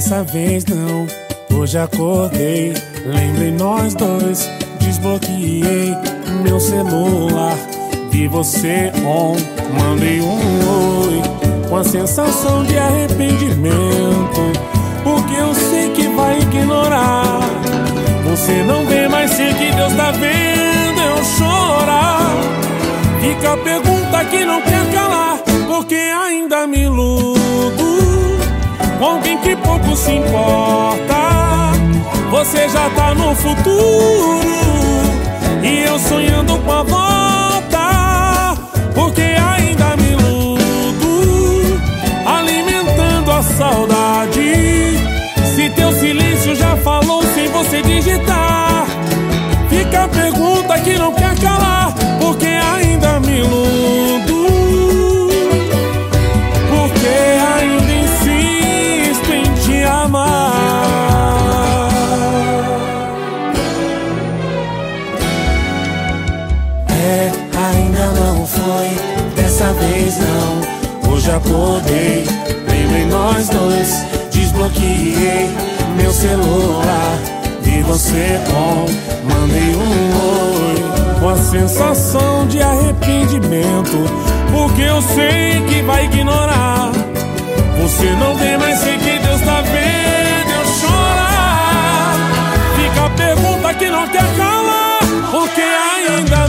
dessa vez não. Hoje acordei, lembrei nós dois. Desbloqueei meu celular, vi você on, mandei um oi, com a sensação de arrependimento, porque eu sei que vai ignorar. Você não vê, mas sei que Deus tá vendo eu chorar. Fica a pergunta que não quer calar, porque ainda me iludo com alguém que pouco se importa. Você já tá no futuro e eu sonhando com a volta, porque ainda me iludo, alimentando a saudade. Se teu silêncio já falou sem você digitar, fica a pergunta que não quer calar, porque ainda me iludo, porque ainda insisto em te amar. Ainda não foi, dessa vez não. Hoje acordei, lembrei nós dois. Desbloqueei meu celular, vi você on, mandei um oi, com a sensação de arrependimento, porque eu sei que vai ignorar. Você não vê, mas sei que Deus tá vendo eu chorar. Fica a pergunta que não quer calar, porque ainda